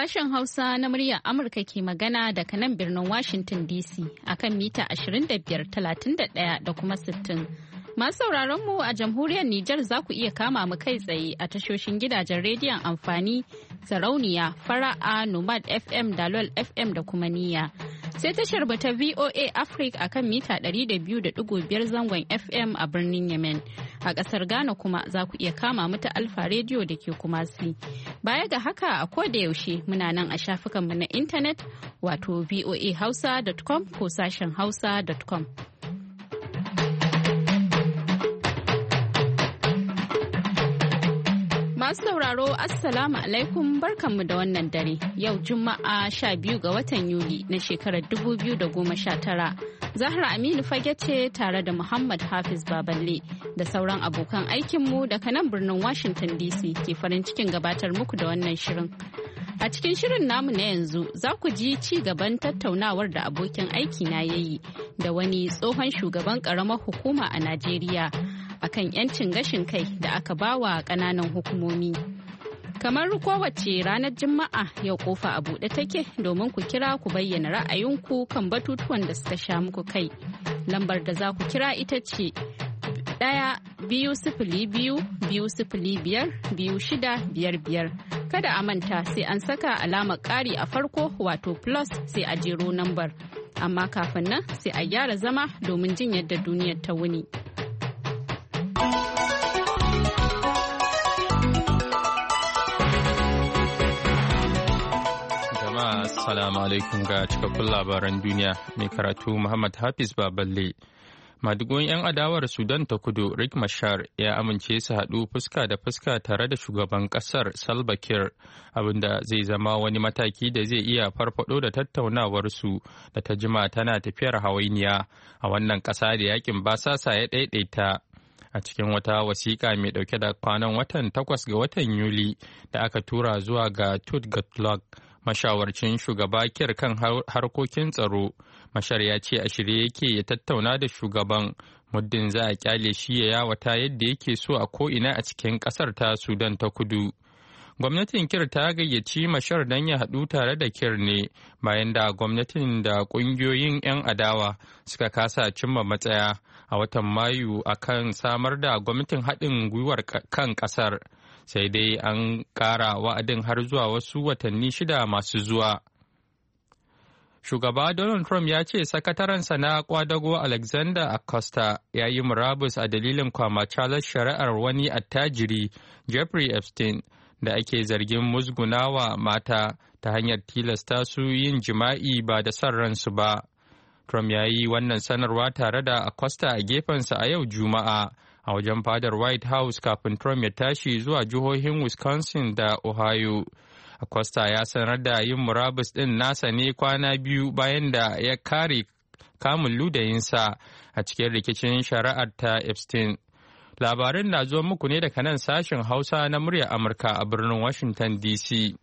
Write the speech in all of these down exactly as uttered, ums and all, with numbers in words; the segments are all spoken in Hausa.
Sashen Hausa na muryar Amurka ke magana daga nan birnin Washington D C akan mita ashirin da biyar, talatin da ɗaya da kuma sittin. Masu sauraron mu a jamhuriyar Nijar za ku iya kama mu kai tsaye a tashoshin gidajen rediyon amfani, sarauniya, fara'a, Nomad F M, Dalol F M da kuma niyya. Sai tashar ta V O A Africa akan mita ɗari da biyu da ɗigo biyar zangon F M a birnin Yemen. A ƙasar Ghana kuma za ku iya kama mu ta Alfa Radio da ke Kumasi. Baya ga haka a koda yaushe muna nan a shafukanmu na intanet wato voa hausa dot com ko sashen hausa dot com. Masu sauraro Assalamu alaikum barkanmu da wannan dare yau Juma'a sha biyu ga watan Yuli na shekarar dubu biyu da goma sha tara. Zahra Aminu Fage ce tare da Muhammad Hafiz Baballe da sauran abokan aikinmu daga nan birnin Washington D C ke farin cikin gabatar muku da wannan shirin. A cikin shirin namu na yanzu za ku ji ci gaban tattaunawar da abokin aiki na yayi da wani tsohon shugaban ƙaramar hukuma a Najeriya akan 'yancin gashin kai da aka bawa ƙananan hukumomi. Kamar kowace ranar Juma'a yau kofa a buɗe take domin ku kira ku bayyana ra'ayinku kan batutuwan da suka sha muku kai. Lambar da za ku kira ita ce ɗaya biyu sifili biyu biyu sifili biyar biyu shida biyar biyar. Kada a manta sai an saka alamar ƙari a farko wato plus sai a jero lambar. Amma kafin nan sai a gyara zama domin jin yadda duniyar ta wuni. Assalamu alaikum ga cikakkun labaran duniya mai karatu Muhammad Hafiz Baballe. Madugun 'yan adawar Sudan ta kudu Riek Machar ya amince su haɗu fuska da fuska tare da shugaban ƙasar Salva Kiir, abinda zai zama wani mataki da zai iya farfado da tattaunawarsu da ta jima tana tafiyar hawainiya a wannan ƙasa da yakin basasa ya ɗaiɗaita. A cikin wata wasiƙa mai ɗauke da kwanan watan takwas ga watan Yuli da aka tura zuwa ga Tut Gottlock, mashawarcin shugaba Kiir kan harkokin tsaro, Machar ya ce a shirye yake ya tattauna da shugaban muddin za a kyale shi ya yawata yadda yake so a ko'ina a cikin ƙasar ta Sudan ta kudu. Gwamnatin Kiir ta gayyaci Machar don ya haɗu tare da Kiir ne bayan da gwamnatin da ƙungiyoyin 'yan adawa suka kasa cimma matsaya a watan Mayu akan samar da gwamnatin haɗin gwiwar kan ƙasar. Sai dai an ƙara wa'adin har zuwa wasu watanni shida masu zuwa. Shugaba Donald Trump ya ce sakatarensa na kwadago Alexander Acosta ya yi murabus a dalilin kwamacalar shari'ar wani attajiri Jeffrey Epstein da ake zargin musgunawa mata ta hanyar tilasta su yin jima'i ba da son ransu ba. Trump ya yi wannan sanarwa tare da Acosta a gefensa a yau Juma'a a wajen fadar White House kafin Trump ya tashi zuwa jihohin Wisconsin da Ohio. Acosta ya sanar da yin murabus ɗin nasa ne kwana biyu bayan da ya kare kamun ludayinsa a cikin rikicin shari'ar ta Epstein. Labarin na zo muku ne daga nan sashen Hausa na muryar Amurka a birnin Washington D C.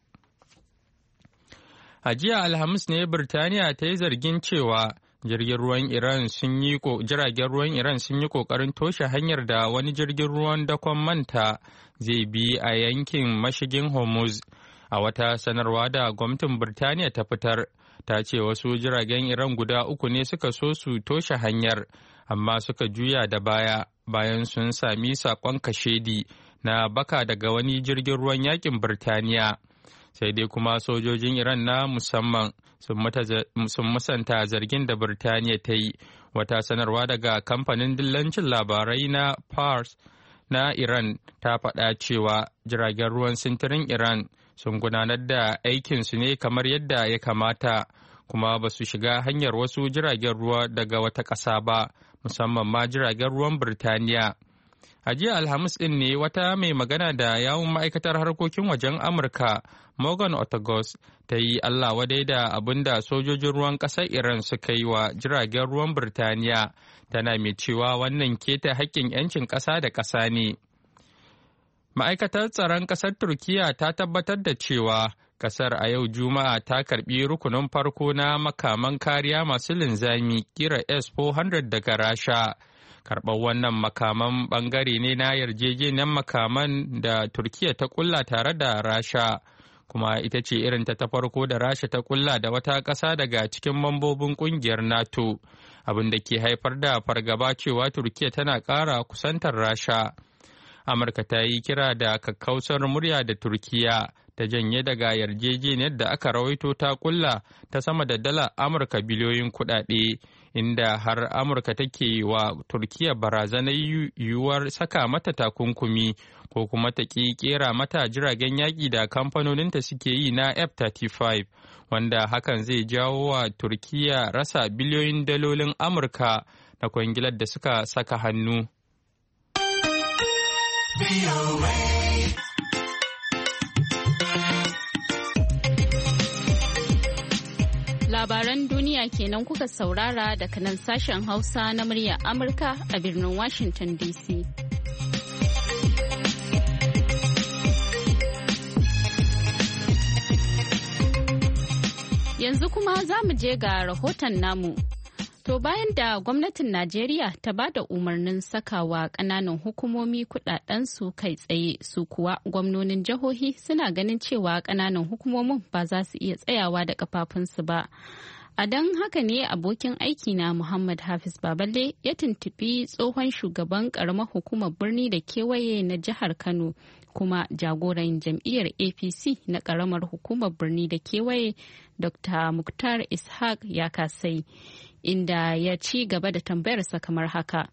A jiya Alhamis ne Birtaniya ta yi zargin cewa jirgin ruwan Iran sun yi jiragen ruwan Iran sun yi kokarin toshe hanyar da wani jirgin ruwan dakon manta zai bi a yankin mashigin Hormuz. A wata sanarwa da gwamnatin Birtaniya ta fitar, ta ce wasu jiragen Iran guda uku ne suka so su toshe hanyar, amma suka juya da baya bayan sun sami saƙon kashedi na baka daga wani jirgin ruwan yakin Birtaniya. Sai dai kuma sojojin Iran na musamman sun musanta zargin da Birtaniya ta yi. Wata sanarwa daga kamfanin dillancin labarai na Pars na Iran ta faɗa cewa jiragen ruwan sintirin Iran sun gudanar da aikinsu ne kamar yadda ya kamata, kuma ba su shiga hanyar wasu jiragen ruwa daga wata ƙasa ba, musamman ma jiragen ruwan Birtaniya. A jiya Alhamis ɗin ne wata mai magana da yawun ma'aikatar harkokin wajen Amurka, Morgan Ortagus, ta yi Allah wadai da abin da sojojin ruwan ƙasar Iran suka yi wa jiragen ruwan Birtaniya, tana mai cewa wannan keta haƙƙin 'yancin ƙasa da ƙasa ne. Ma'aikatar tsaron ƙasar Turkiyya ta tabbatar da cewa ƙasar a yau Juma'a ta karɓi rukunin farko na makaman kariya masu linzami kira S four hundred daga Rasha. Karɓar wannan makaman ɓangare ne na yarjejeniyar makaman da Turkiyya ta ƙulla tare da Rasha, kuma ita ce irin ta ta farko da Rasha ta kulla da wata ƙasa daga cikin mambobin ƙungiyar NATO, abin da ke haifar da fargaba cewa Turkiyya tana ƙara kusantar Rasha. Amurka ta yi kira da kakkausar murya da Turkiyya ta janye daga yarjejeniyar da aka rawaito ta kulla ta sama da dala Amurka biliyoyin kuɗaɗe, inda har Amurka take wa Turkiyya barazanar yiwuwar saka mata takunkumi ko kuma ta ƙi ƙera mata jiragen yaƙi da kamfanoninta suke yi na F thirty-five, wanda hakan zai jawo wa Turkiyya rasa biliyoyin dalolin Amurka na kwangilar da suka saka hannu. Labaran duniya kenan kuka saurara daga nan sashen Hausa na muryar Amurka a birnin Washington D C. Yanzu kuma za mu je ga rahoton namu. To bayan da gwamnatin Najeriya ta ba da umarnin sakawa ƙananan hukumomi kuɗaɗensu kai tsaye, su kuwa gwamnonin jihohi suna ganin cewa ƙananan hukumomin ba za su iya tsayawa da kafafunsu ba. A don haka ne abokin aiki na Muhammad Hafiz Baballe ya tuntubi tsohon shugaban ƙaramar hukumar birni da kewaye na jihar Kano kuma jagoran jam'iyyar A P C na ƙaramar hukumar birni da kewaye Doctor Muktar Ishaq ya kasai. Inda ya ci gaba da tambayarsa kamar haka.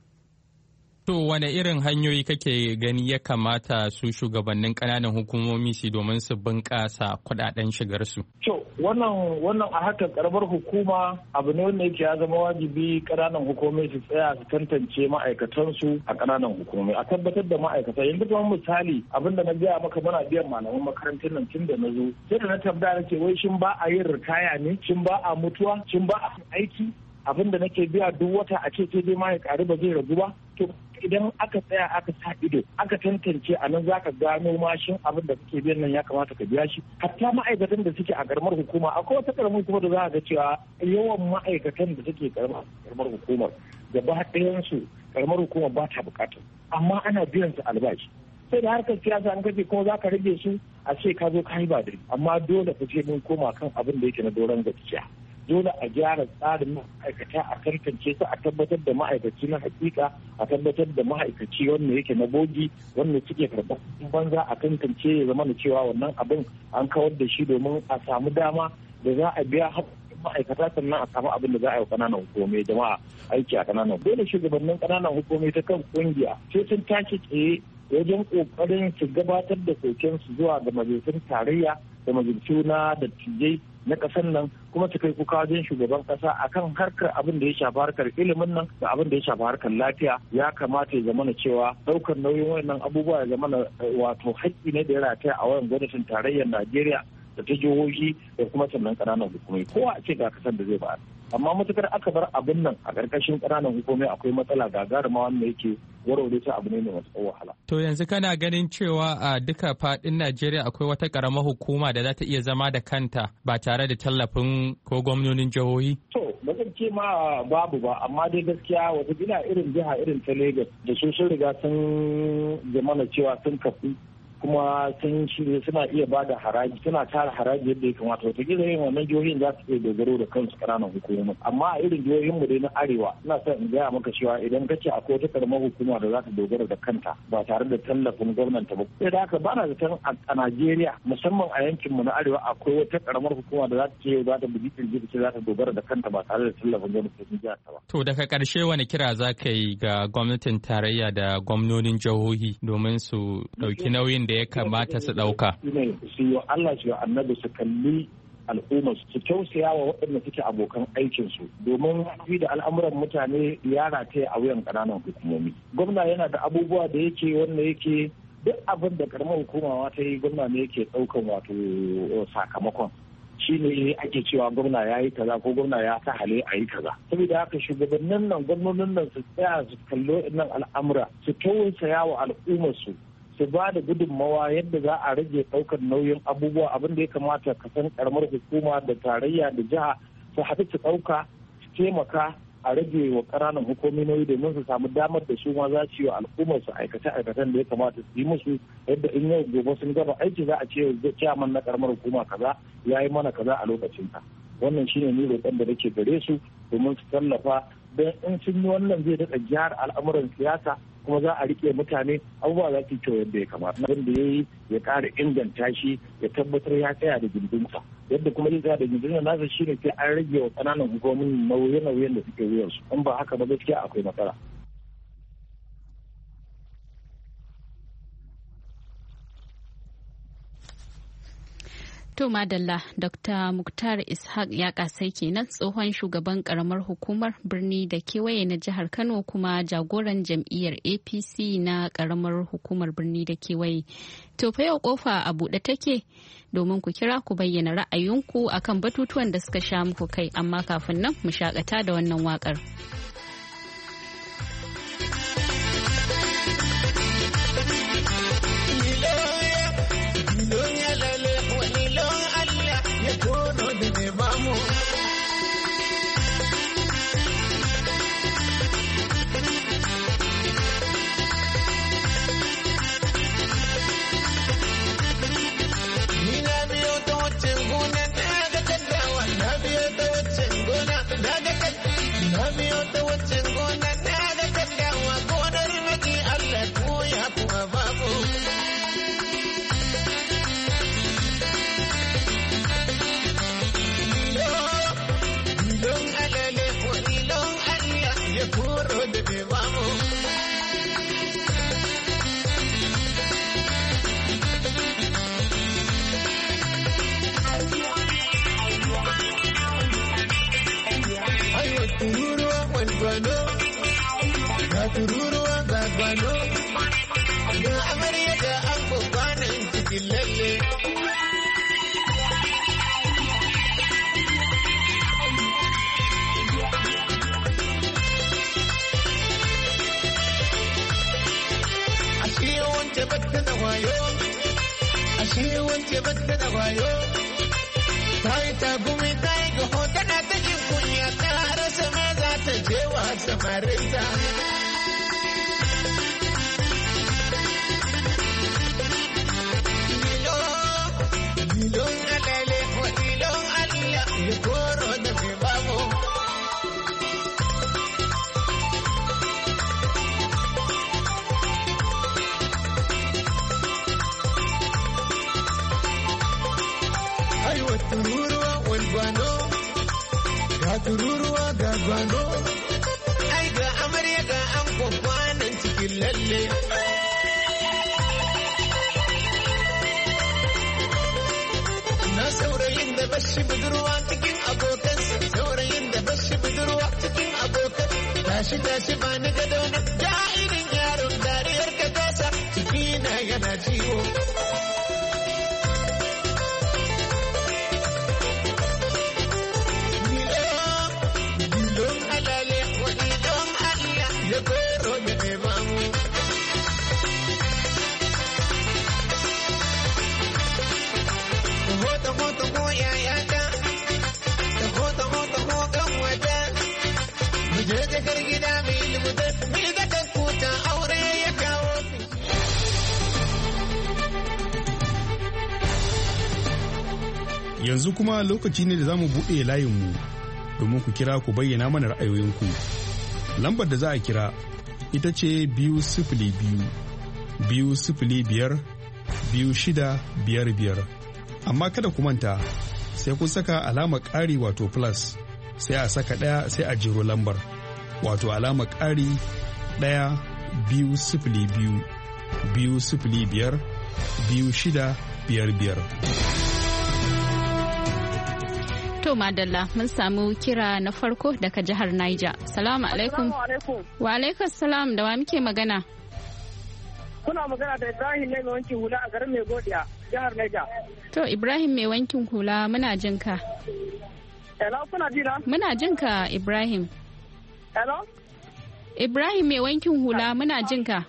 To wane irin hanyoyi kake gani ya kamata su shugabannin ƙananan hukumomi su domin su bunƙasa kuɗaɗen shigarsu? To wannan wannan a haka karamar hukuma abu ne wanda yake ya zama wajibi ƙananan hukumomi su tsaya su tantance ma'aikatansu a ƙananan hukumomi a tabbatar da ma'aikata. Yanzu kuma misali abin da na gaya maka muna biyan malaman makarantar nan tun da na zo sai da na tambaya nake wai shin ba a yin ritaya ne, shin ba a mutuwa, shin ba a aiki, abin da nake biya duk wata a ce sai dai ma ya ƙaru ba zai ragu ba. To idan aka tsaya aka sa ido aka tantance a nan zaka gano mashin abin da kake biyan nan ya kamata ka biya shi. Hatta ma'aikatan da suke a karamar hukuma akwai wata karamar hukuma da za a ga cewa yawan ma'aikatan da suke karamar hukumar gaba ɗayan su karamar hukuma ba ta bukata amma ana biyan su albashi. Sai da harkar siyasa an kace kuma za ka rage su a ce ka zo ka yi ba dai amma dole ka ce mun koma kan abin da yake na doron gaskiya. Dole a gyara tsarin ma'aikata a tantance su a tabbatar da ma'aikaci na hakika a tabbatar da ma'aikaci wanda yake na bogi wanda suke karɓar banza a tantance ya zama da cewa wannan abin an kawar da shi domin a samu dama da za a biya ma'aikata sannan a samu abin da za a yi wa ƙananan hukumomi jama'a aiki a ƙananan. Dole shugabannin ƙananan hukumomi ta kan ƙungiya sai sun tashi tsaye wajen ƙoƙarin su gabatar da kokensu zuwa ga majalisun tarayya da majalisu na dattijai na ƙasar nan kuma su kai kuka wajen shugaban ƙasa akan harkar abin da ya shafi harkar ilimin nan da abin da ya shafi harkar lafiya. Ya kamata ya zamana cewa ɗaukar nauyin wannan abubuwa ya zamana wato haƙƙi ne da ya rataya a wayan gwamnatin tarayyar Najeriya da ta jihohi da kuma sannan ƙananan hukumai kowa a ce ga kasar da zai ba. Amma matukar aka bar abin nan a ƙarƙashin ƙananan hukumai akwai matsala gagaruma wanda yake warware ta abu ne mai masu wahala. To yanzu kana ganin cewa a duka faɗin Najeriya akwai wata ƙaramar hukuma da za ta iya zama da kanta ba tare da tallafin ko gwamnonin jihohi? To ba zan ce ma babu ba amma dai gaskiya watakila irin jiha irin ta Lagos da su sun riga sun zamana cewa sun kafu kuma sun shirya suna iya ba da haraji suna tara haraji yadda ya kamata wataƙila yin wannan jihohin za su iya dogaro da kansu ƙananan hukumomi amma a irin jihohin mu dai na arewa ina son in gaya maka cewa idan kace akwai wata karamar hukuma da za ta dogara da kanta ba tare da tallafin gwamnati ba sai da haka ba na zaton a Najeriya musamman a yankin mu na arewa akwai wata karamar hukuma da za ta ce za ta bugi kirji ce za ta dogara da kanta ba tare da tallafin gwamnatin jihar ta ba. To daga ƙarshe wani kira za ka yi ga gwamnatin tarayya da gwamnonin jihohi domin su ɗauki nauyin da ya kamata su ɗauka. Su yi Allah su yi annabi su kalli al'ummar su tausaya wa waɗanda suke abokan aikinsu domin fi da al'amuran mutane ya rataya a wuyan ƙananan hukumomi. Gwamna yana da abubuwa da yake wanda yake duk abin da karamar hukuma ta yi gwamna ne yake ɗaukan wato sakamakon. Shi ne ake cewa gwamna ya yi kaza ko gwamna ya sa hale a yi kaza. Saboda haka shugabannin nan gwamnonin nan su tsaya su kallo nan al'amura su tausaya wa al'ummarsu su ba da gudunmawa yadda za a rage ɗaukar nauyin abubuwa abin da ya kamata ka san karamar hukuma da tarayya da jiha su haɗu su ɗauka su taimaka a rage wa ƙananan hukumomi domin su samu damar da su ma za su yi wa al'ummar su aikace-aikacen da ya kamata su yi musu, yadda in yau gobe sun gaba aiki za a ce ciyaman na karamar hukuma kaza ya yi mana kaza a lokacin ka. Wannan shine ni roƙon da nake gare su domin su tallafa, don in sun yi wannan zai daɗa gyara al'amuran siyasa kuma za a riƙe mutane, abubuwa za su kyau yadda ya kamata. Abin da ya yi ya ƙara inganta shi, ya tabbatar ya tsaya da gindinsa, yadda kuma zai tsaya da gindinsa nasa shi ne sai an rage wa ƙananan hukumomin nauye-nauyen da suke wuyansu, in ba haka ba gaskiya akwai matsala. To madalla, Dokta Muktar Ishaq ya kasai kenan, tsohon shugaban karamar hukumar birni da kewaye na jihar Kano kuma jagoran jam'iyyar A P C na karamar hukumar birni da kewaye. To fa yau kofa a buɗe take domin ku kira ku bayyana ra'ayinku akan batutuwan da suka sha muku kai, amma kafin nan mu shakata da wannan waƙar. Tururuwa ga gwano, ga amarya da an kwanan cikin lalle. Ashe wance batta da wayo, ashe wance batta da wayo. Ta yi tagumi ta yi gaho tana ta jin kunya, ta rasa ma za ta je wa samarinta. Ilon alale wa ilon Allah ya koro da bai babu. Aiwa tururuwa wal gwano, ga tururuwa ga gwano, ai ga amarya ga an kwakwanan cikin lalle. Saurayin da bashi budurwa cikin abokansa, saurayin da bashi budurwa cikin abokan, tashi tashi ba ni gado na ja'irin yaron dariyar ka tasa, ciki na yana ciwo. Ilon alale wa ilon Allah ya koro da bai bamu. Yanzu kuma lokaci ne da za mu buɗe layinmu domin ku kira ku bayyana mana ra'ayoyinku. Lambar da za a kira ita ce biyu sifili biyu, biyu sifili biyar, biyu shida biyar biyar. Amma kada ku manta sai kun saka alamar ƙari wato plus, sai a saka ɗaya sai a jero lambar wato alamar ƙari ɗaya biyu sifili biyu, biyu sifili biyar, biyu shida biyar biyar. To madalla, mun samu kira na farko daga jihar Niger. Salamu alaikum. Wa alaikum salam, da wa muke magana? Kuna magana da Ibrahim ne mai wankin hula a garin Mai Godiya, jihar Niger. To Ibrahim mai wankin hula muna jin ka. Hello, kuna ji na? Muna jin ka Ibrahim. Hello? Ibrahim mai wankin hula muna jin ka.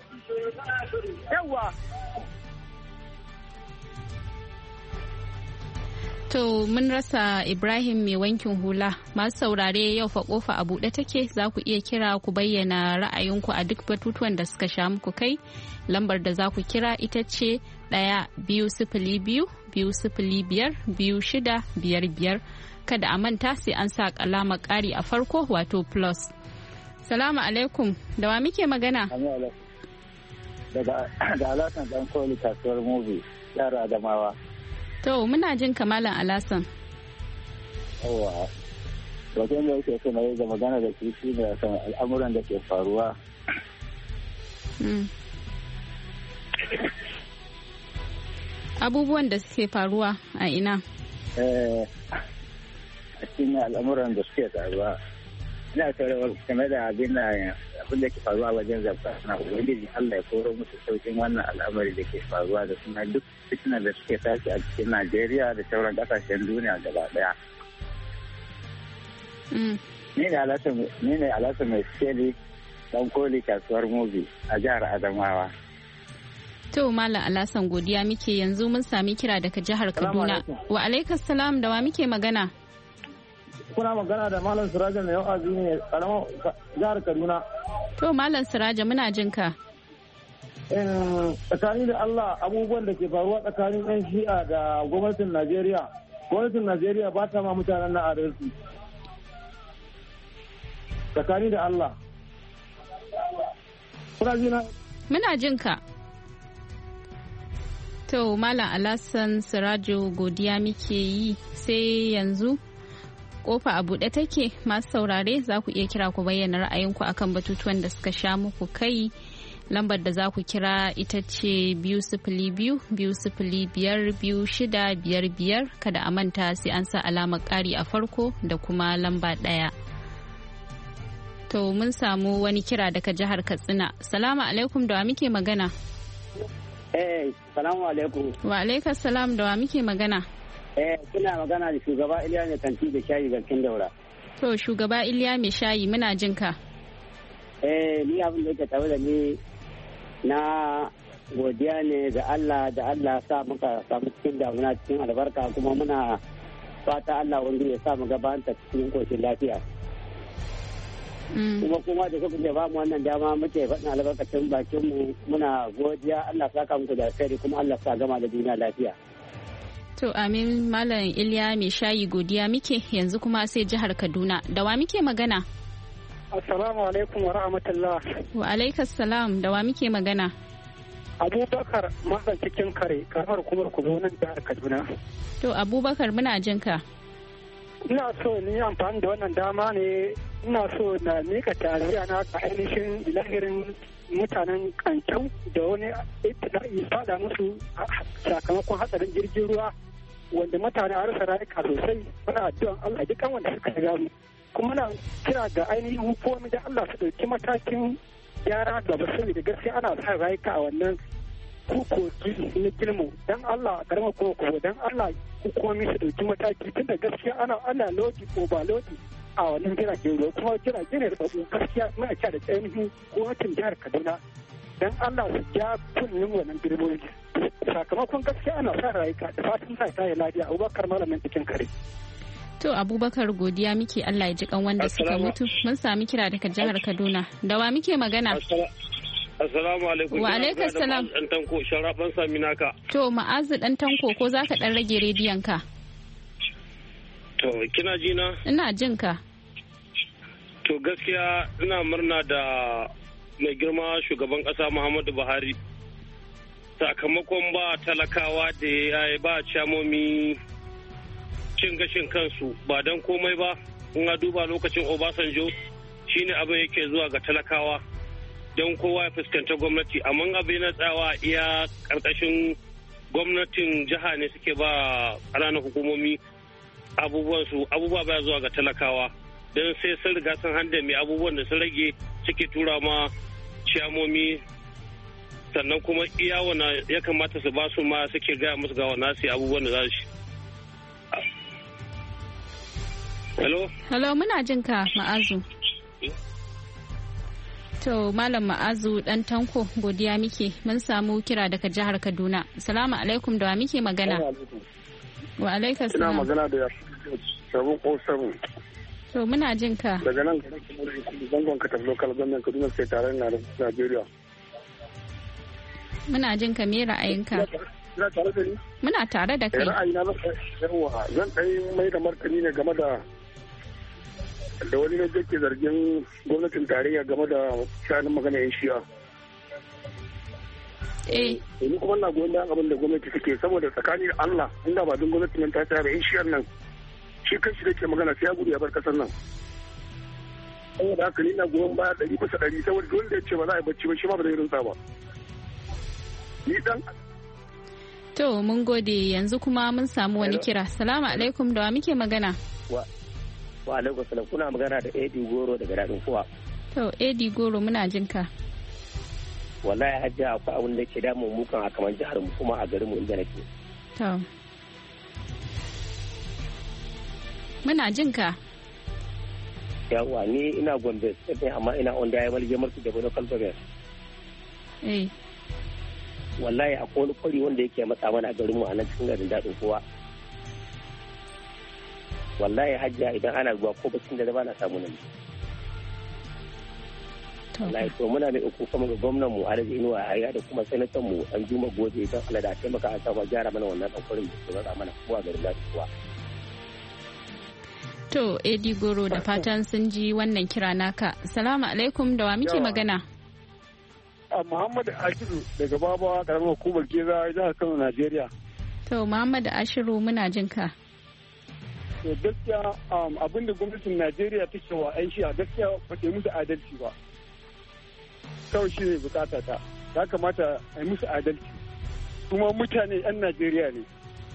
Yawwa. To mun rasa Ibrahim mai wankin hula. Masu saurare yau fa kofa a buɗe take, za ku iya kira ku bayyana ra'ayinku a duk batutuwan da suka sha muku kai. Lambar da za ku kira ita ce ɗaya biyu sifili biyu biyu sifili biyar biyu shida biyar biyar. Kada a manta sai an sa alamar ƙari a farko wato plus. Salamu alaikum, da wa muke magana? Daga Alasan Dan Koli kasuwar Mubi, yara Adamawa. To muna jin kamalan Alasan. Yawwa, wajen da yake suna yi da magana da shi shi ne akan al'amuran da ke faruwa. Abubuwan da suke faruwa a ina? Eh, a cikin al'amuran da suke faruwa. Ina tsoron game da abin da abin da ke faruwa wajen zabta na ubangiji Allah ya koro musu saukin wannan al'amari da ke faruwa da suna duk fitina da suke tashi a cikin Najeriya da sauran kasashen duniya gaba daya. Ni ne Alhassan mai sikeli Dan Koli kasuwar Mubi a jihar Adamawa. To Malam Alhassan godiya muke, yanzu mun sami kira daga jihar Kaduna. Wa alaikas salam, da wa muke magana? Kuna magana da Malam Siraja mai yau azumi ne karamar jihar Kaduna. To Malam Siraja muna jin ka. Tsakani da Allah abubuwan da ke faruwa tsakanin 'yan shi'a da gwamnatin Najeriya. Gwamnatin Najeriya ba ta ma mutanen na adalci. Tsakani da Allah. Kuna jina? Muna jin ka. To Malam Alhassan Sirajo godiya muke yi, sai yanzu kofa a buɗe take. Masu saurare za ku iya kira ku bayyana ra'ayinku akan batutuwan da suka sha muku kai. Lambar da za ku kira ita ce biyu sifili biyu biyu sifili biyar biyu shida biyar biyar. Kada a manta sai an sa alamar ƙari a farko da kuma lamba ɗaya. To mun samu wani kira daga jihar Katsina. Salamu alaikum, da wa muke magana? Eh, salamu alaikum. Wa alaikas salam, da wa muke magana? Eh, kuna magana da shugaba Iliya mai kanti da shayi garkin daura. To, shugaba Iliya mai shayi muna jin ka. Eh, ni abin da yake tare da ni na godiya ne ga Allah da Allah sa muka samu cikin damuna cikin albarka, kuma muna fata Allah wanda ya sa mu gabanta cikin koshin lafiya. Kuma kuma da kuka ba mu wannan dama muke faɗin albarkacin bakin mu, muna godiya, Allah saka muku da alheri, kuma Allah sa gama da duniya lafiya. To amin Malam Iliya mai shayi godiya muke, yanzu kuma sai jihar Kaduna. Da wa muke magana? Assalamu alaikum wa rahmatullah. Wa alaikas salam, da wa muke magana? Abubakar Masan cikin kare, karamar hukumar Kubo nan jihar Kaduna. To Abubakar muna jin ka. Ina so ni amfani da wannan dama ne, ina so na mika tariya na ga ainihin lahirin mutanen Kancau da wani ibtila'i fada musu sakamakon hatsarin jirgin ruwa wanda mutane a rasa rayuka sosai. Muna addu'an Allah duk wanda suka riga mu, kuma muna kira ga ainihin hukumomi da Allah su ɗauki matakin gyara gaba, saboda gaskiya ana sa rayuka a wannan kukoki na gilmu. Dan Allah a karamar koko, dan Allah hukumomi su ɗauki mataki, tunda gaskiya ana ana lodi ko ba lodi a wannan jiragen ruwa, kuma jirage ne da babu gaskiya muna kira da ainihin gwamnatin jihar Kaduna dan Allah su ja kunnin wannan direbobi, sakamakon gaskiya ana sa rayuka. Da fatan sa ta yi lafiya. Abubakar malamin cikin kare. To Abubakar godiya muke, Allah ya ji kan wanda suka mutu. Mun sami kira daga jihar Kaduna. Da wa muke magana? Assalamu alaikum. Wa alaikas salam. Dan tanko sharaban sami naka. To Ma'azu dan tanko, ko zaka dan rage rediyon ka? To kina ji na? Ina jin ka. To gaskiya ina murna da mai girma shugaban kasa Muhammadu Buhari, sakamakon ba talakawa da ya ba camomi cin gashin kansu ba don komai ba. In a duba lokacin Obasanjo shine abin yake zuwa ga talakawa don kowa ya fuskanta gwamnati, amma abin na tsawa iya karkashin gwamnatin jiha ne suke ba ƙananan hukumomi abubuwan su, abubuwa baya zuwa ga talakawa, don sai sun riga sun handa mai abubuwan da sun rage suke tura ma ciyamomi, sannan kuma iya wana ya kamata su ba su ma suke gaya musu ga wana su abubuwan da za su. Hello? Hello, muna jin ka Ma'azu. To Malam Ma'azu dan tanko godiya muke, mun samu kira daga jihar Kaduna. Salamu alaikum, da wa muke magana? Wa alaikum salam. Ina magana da sabon ƙosarmu. To muna jin ka. Daga nan zangon ka tafi local government Kaduna State tare na Najeriya. Muna jin ka me ra'ayinka? Ina tare da ni? Muna tare da kai. Ra'ayina na yawa zan ɗan mai da martani ne game da da wani ne ke zargin gwamnatin tarayya game da shanin magana yan shi'a. Eh. Ni kuma na goyon bayan abin da gwamnati take saboda tsakani da Allah inda ba don gwamnati nan ta tsaya ba yan shi'ar nan shi kanshi da ke magana sai ya gudu ya bar kasar nan. Saboda haka ni na goyon baya ɗari bisa ɗari saboda wanda ya ce ba za a yi bacci ba shi ma ba zai rinsa ba. Ni dan. To mun gode yanzu kuma mun samu wani kira. Salamu alaikum da wa muke magana. Wa wa alaikum salam kuna magana da Edi Goro daga daɗin kuwa. To Edi Goro muna jin ka. Wallahi hajja akwai abin da ke damun mu kan a kamar jihar mu kuma a garin mu inda nake. To. Muna jin ka. Yawa ni ina Gombe sai amma ina on da ya malje marki da local government. Eh. Wallahi akwai wani kwari wanda yake matsa mana a garin mu a nan cikin garin daɗin kowa. Wallahi hajja idan ana ruwa ko bacin da ba na samu nan. Wallahi to muna mai uku kuma ga gwamnan mu Alhaji Inuwa Yahaya da kuma sanatan mu an Juma Goje don Allah da taimaka a samu gyara mana wannan dan kwarin da ke matsa mana kowa garin daɗin kowa. To Edi Goro da fatan sun ji wannan kira naka. Salamu alaikum da wa muke magana? Muhammad Ashiru daga Babawa karamar hukumar Geza jihar Kano Najeriya. To Muhammad Ashiru muna jin ka. To gaskiya abin da gwamnatin Najeriya take wa aishi a gaskiya ba ta yi musu adalci ba. Kawai shi ne bukata ta. Ya kamata a yi musu adalci. Kuma mutane 'yan Najeriya ne.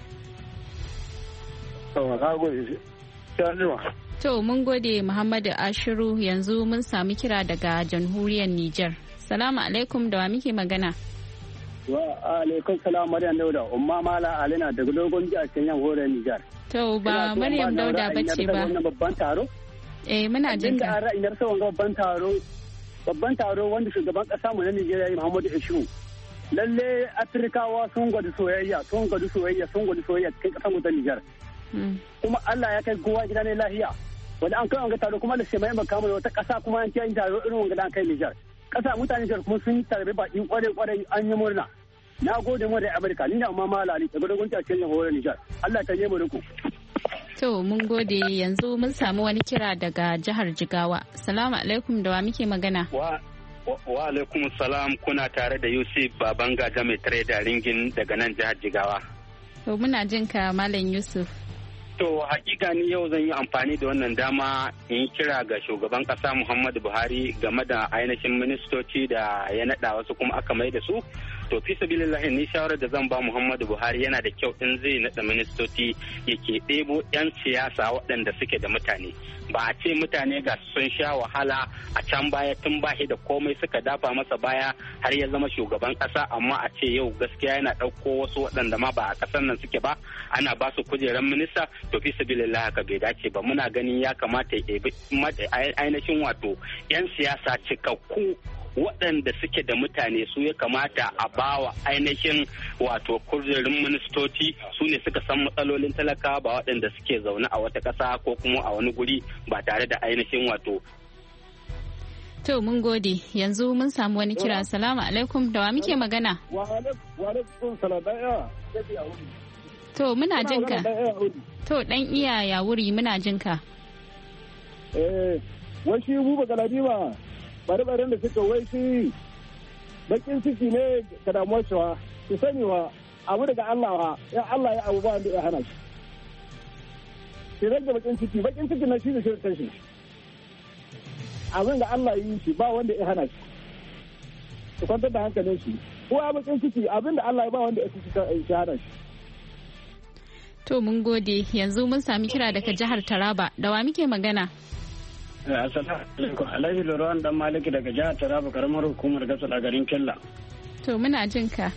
Na gode. To mun gode Muhammadu Ashiru yanzu mun sami kira daga jamhuriyar Nijar. Salamu alaikum da wa muke magana. Wa alaikum salam Maryam Dauda umma mala alina daga dogon ji a cikin jamhuriyar Nijar. To ba Maryam Dauda bace ba. Wannan babban taro? Eh muna jin ka. Inda ra'ayin sa wannan babban taro babban taro wanda shugaban kasa mu na Nijeriya Muhammadu Ashiru. Lalle Afrikawa sun gwada soyayya sun gwada soyayya sun gwada soyayya cikin kasar mu ta Nijar. Kuma Allah ya kai kowa gida ne lahiya wanda an kai wanga taro kuma da sai mai makamai wata kasa kuma an kiyaye taro irin wanga da an kai Nijar kasa mutane Nijar kuma sun tarbe baki kware kware an yi murna na gode mu da Amerika ni da amma malali daga dogon ta cikin horon Nijar Allah ta yi mu riko. To mun gode yanzu mun samu wani kira daga jihar Jigawa. Salamu alaikum da wa muke magana. Wa wa alaikum salam kuna tare da Yusuf Babanga Game Trader Ringin daga nan jihar Jigawa. To muna jin ka Malam Yusuf. To hakika ni yau zan yi amfani da wannan dama in kira ga shugaban kasa Muhammadu Buhari game da ainihin ministoci da ya nada wasu kuma aka mai da su. To fi sabilillahi ni shawarar da zan ba Muhammadu Buhari yana da kyau in zai nada ministoci yake ɗebo 'yan siyasa waɗanda suke da mutane. Ba a ce mutane ga sun sha wahala a can baya tun bashi da komai suka dafa masa baya har ya zama shugaban kasa amma a ce yau gaskiya yana ɗauko wasu waɗanda ma ba a ƙasar nan suke ba ana ba su kujerar minista to fi sabilillah haka bai dace ba muna ganin ya kamata ya ebi ainihin wato 'yan siyasa cikakku waɗanda suke da mutane su ya kamata a bawa ainihin wato kujerun ministoci su ne suka san matsalolin talaka ba waɗanda suke zaune a wata ƙasa ko kuma a wani guri ba tare da ainihin wato. To mun gode yanzu mun samu wani kira. Salamu alaikum da wa muke magana. Wa alaikum salam daya. To muna jin ka. To dan iya ya wuri muna jin ka. Eh wai shi mu ba galadima bare-baren da suka wai shi bakin ciki ne ka damuwar shi wa su sani wa abu daga Allah wa ya Allah ya abu ba wanda ya hana shi sai rage bakin ciki bakin ciki na shi da shirkan shi abin da Allah yi shi ba wanda ya hana shi su kwantar da hankalin shi ko a bakin ciki abin da Allah ya ba wanda ya hana shi. To mun gode yanzu mun sami kira daga jihar Taraba da wa muke magana. Assalamu alaikum Alhaji Lurwan dan Maliki daga jihar Taraba karamar hukumar Gasol a garin Kella. To muna jin ka.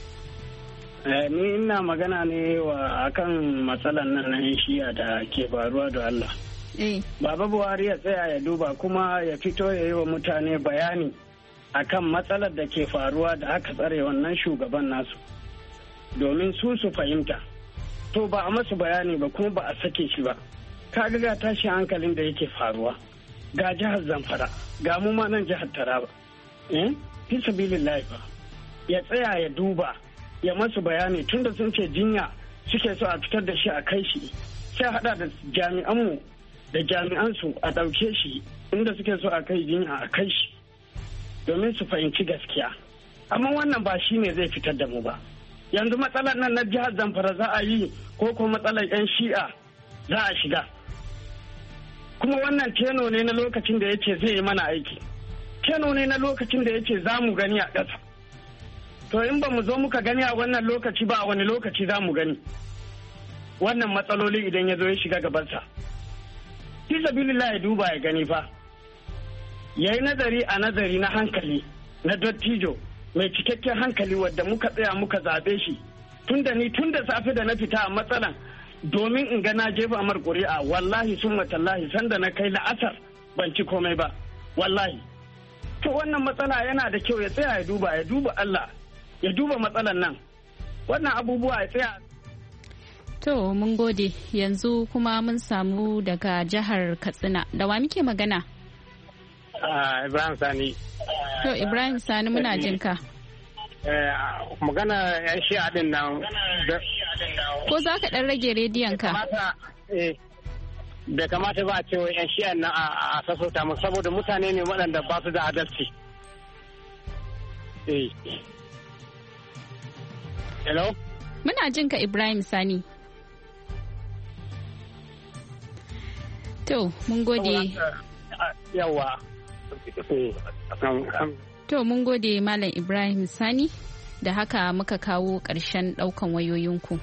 Ni ina magana ne wa akan matsalan nan na shiya da ke faruwa da Allah. Eh. Baba Buhari ya tsaya ya duba kuma ya fito ya yi wa mutane bayani akan matsalar da ke faruwa da aka tsare wannan shugaban nasu domin su su fahimta. to ba a masa bayani ba kuma ba a sake shi ba. Ka ga tashi hankalin da yake faruwa ga jihar Zamfara ga mu ma nan jihar Taraba. Eh? Fi sabilillahi ba. Ya tsaya ya duba ya masu bayani tunda sun ce jinya suke so a fitar da shi a kai shi sai hada da jami'anmu da jami'ansu a ɗauke shi inda suke so a kai jinya a kai shi domin su fahimci gaskiya. Amma wannan ba shi ne zai fitar da mu ba. Yanzu matsalar nan na jihar Zamfara za a yi ko ko matsalar 'yan shi'a za a shiga. Kuma wannan teno ne na lokacin da yace zai yi mana aiki. Teno ne na lokacin da yace za mu gani a ƙasa. To in ba mu zo muka gani a wannan lokaci ba a wani lokaci za mu gani. Wannan matsaloli idan ya zo ya shiga gabansa. Fi sabilillah ya duba ya gani fa. Ya yi nazari a nazari na hankali na dottijo mai cikakken hankali wadda muka tsaya muka zaɓe shi. Tun da ni tun da safe da na fita a matsalan domin in ga na jefa amar ƙuri'a wallahi sun matallahi sanda na kai la'asar ban ci komai ba wallahi. To wannan matsala yana da kyau ya tsaya ya duba ya duba Allah ya duba matsalan nan wannan abubuwa ya tsaya. To mun gode yanzu kuma mun samu daga jihar Katsina da wa muke magana? Uh, Ibrahim Sani. To Ibrahim Sani muna jinka. Uh, magana yan shi'a din nan. Ko za ka ɗan rage rediyon ka? Bai kamata ba a ce yan shi'an nan a sassauta mu saboda mutane ne waɗanda ba su da adalci. Eh. Hello? Muna jinka Ibrahim Sani. To mun gode. Yawa. To mun gode Malam Ibrahim Sani da haka muka kawo ƙarshen ɗaukan wayoyinku.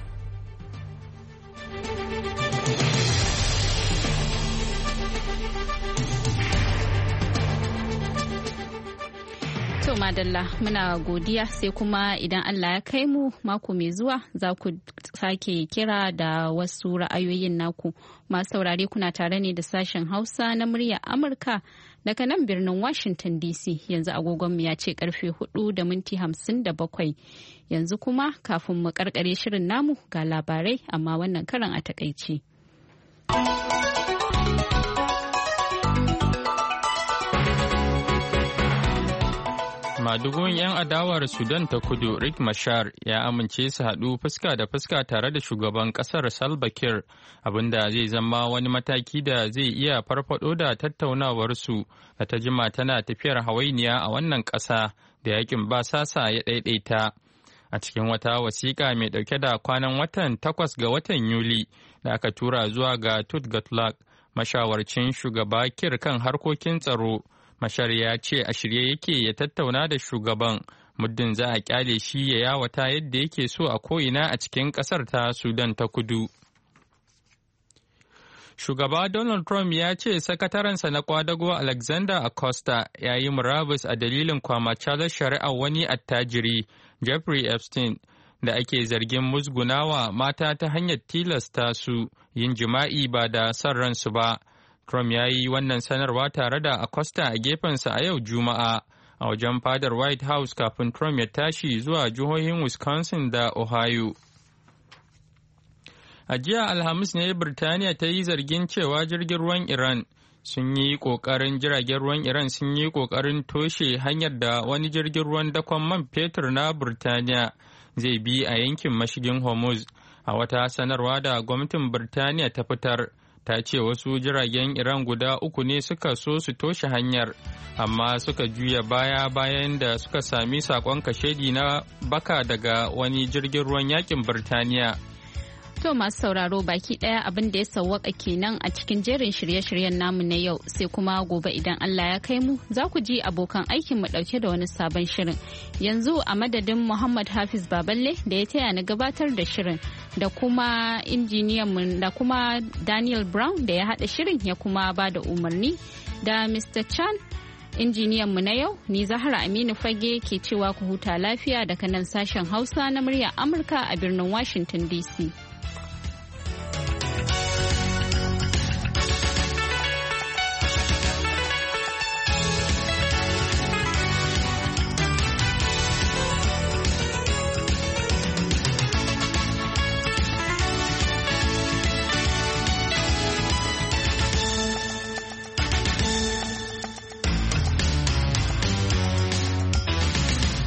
To madalla muna godiya sai kuma idan Allah ya kai mu mako mai zuwa za ku sake kira da wasu ra'ayoyin naku. Masu saurare kuna tare ne da sashen Hausa na muryar Amurka daga nan birnin Washington D C yanzu agogonmu ya ce karfe hudu da minti hamsin da bakwai. Yanzu kuma kafin mu karkare shirin namu ga labarai amma wannan karan a takaice. Madugun 'yan adawar Sudan ta kudu Riek Machar ya amince su haɗu fuska da fuska tare da shugaban ƙasar Salva Kiir abinda zai zama wani mataki da zai iya farfado da tattaunawarsu da ta jima tana tafiyar hawainiya a wannan ƙasa da yakin basasa ya ɗaiɗaita. A cikin wata wasiƙa mai ɗauke da kwanan watan takwas ga watan Yuli da aka tura zuwa ga Tut Gottlieb, mashawarcin shugaba Kiir kan harkokin tsaro. Machar ya ce a shirye yake ya tattauna da shugaban muddin za a kyale shi ya yawata yadda yake so a ko'ina a cikin ƙasar ta Sudan ta kudu. Shugaba Donald Trump ya ce sakatarensa na kwadago Alexander Acosta ya yi murabus a dalilin kwamacalar shari'ar wani attajiri Jeffrey Epstein da ake zargin musgunawa mata ta hanyar tilasta su yin jima'i ba da son ransu ba. Trump ya yi wannan sanarwa tare da Acosta a gefensa a yau Juma'a a wajen fadar White House kafin Trump ya tashi zuwa jihohin Wisconsin da Ohio. A jiya Alhamis ne Birtaniya ta yi zargin cewa jirgin ruwan Iran sun yi ƙoƙarin jiragen ruwan Iran sun yi ƙoƙarin toshe hanyar da wani jirgin ruwan dakon man fetur na Birtaniya zai bi a yankin mashigin Hormuz. A wata sanarwa da gwamnatin Birtaniya ta fitar. Ta ce wasu jiragen Iran guda uku ne suka so su toshe hanyar, amma suka juya baya bayan da suka sami sakon kashedi na baka daga wani jirgin ruwan yakin Birtaniya. To masu sauraro baki daya abin da ya sawwaka kenan a cikin jerin shirye-shiryen namu na yau sai kuma gobe idan Allah ya kai mu za ku ji abokan aikin mu dauke da wani sabon shirin. Yanzu a madadin Muhammad Hafiz Baballe da ya taya ni gabatar da shirin da kuma injiniyan mu da kuma Daniel Brown da ya hada shirin ya kuma ba da umarni da Mister Chan injiniyan mu na yau ni Zahra Aminu Fage ke cewa ku huta lafiya daga nan sashen Hausa na muryar Amurka a birnin Washington D C.